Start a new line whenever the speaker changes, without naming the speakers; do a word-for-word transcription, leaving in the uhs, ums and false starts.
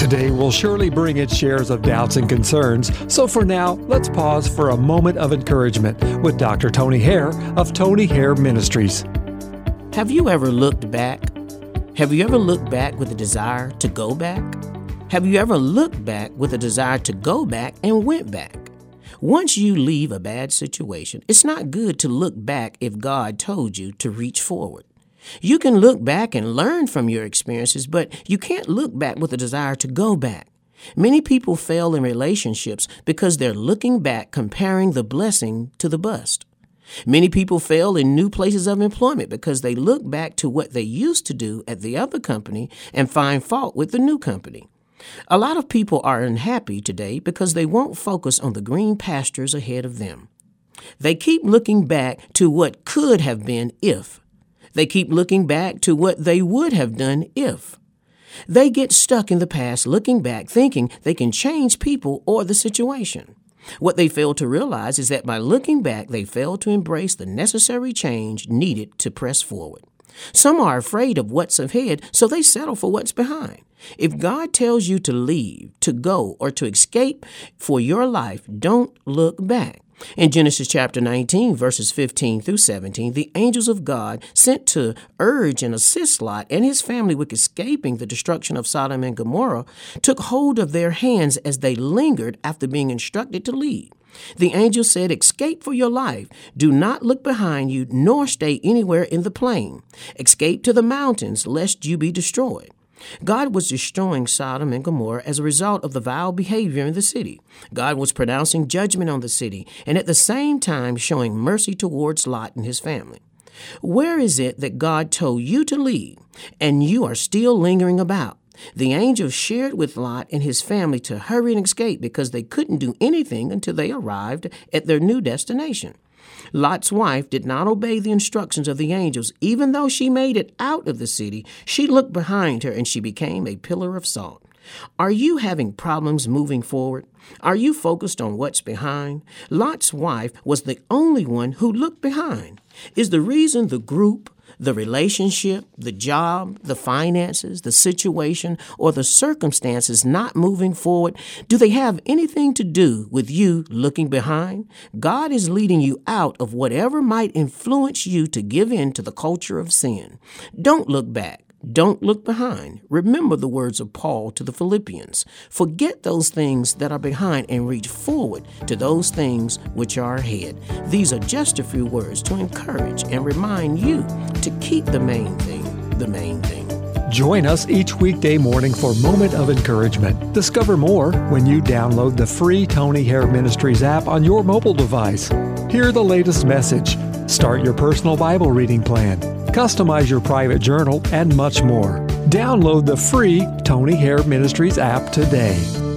Today will surely bring its shares of doubts and concerns, so for now, let's pause for a moment of encouragement with Doctor Tony Hare of Tony Hare Ministries.
Have you ever looked back? Have you ever looked back with a desire to go back? Have you ever looked back with a desire to go back and went back? Once you leave a bad situation, it's not good to look back if God told you to reach forward. You can look back and learn from your experiences, but you can't look back with a desire to go back. Many people fail in relationships because they're looking back, comparing the blessing to the bust. Many people fail in new places of employment because they look back to what they used to do at the other company and find fault with the new company. A lot of people are unhappy today because they won't focus on the green pastures ahead of them. They keep looking back to what could have been if. They keep looking back to what they would have done if. They get stuck in the past looking back, thinking they can change people or the situation. What they fail to realize is that by looking back, they fail to embrace the necessary change needed to press forward. Some are afraid of what's ahead, so they settle for what's behind. If God tells you to leave, to go, or to escape for your life, don't look back. In Genesis chapter nineteen, verses fifteen through seventeen, the angels of God sent to urge and assist Lot and his family with escaping the destruction of Sodom and Gomorrah took hold of their hands as they lingered after being instructed to leave. The angel said, "Escape for your life. Do not look behind you, nor stay anywhere in the plain. Escape to the mountains, lest you be destroyed." God was destroying Sodom and Gomorrah as a result of the vile behavior in the city. God was pronouncing judgment on the city and at the same time showing mercy towards Lot and his family. Where is it that God told you to leave and you are still lingering about? The angels shared with Lot and his family to hurry and escape because they couldn't do anything until they arrived at their new destination. Lot's wife did not obey the instructions of the angels. Even though she made it out of the city, she looked behind her and she became a pillar of salt. Are you having problems moving forward? Are you focused on what's behind? Lot's wife was the only one who looked behind. Is the reason the group, the relationship, the job, the finances, the situation, or the circumstances not moving forward, do they have anything to do with you looking behind? God is leading you out of whatever might influence you to give in to the culture of sin. Don't look back. Don't look behind. Remember the words of Paul to the Philippians. Forget those things that are behind and reach forward to those things which are ahead. These are just a few words to encourage and remind you to keep the main thing, the main thing.
Join us each weekday morning for Moment of Encouragement. Discover more when you download the free Tony Hare Ministries app on your mobile device. Hear the latest message. Start your personal Bible reading plan. Customize your private journal and much more. Download the free Tony Hare Ministries app today.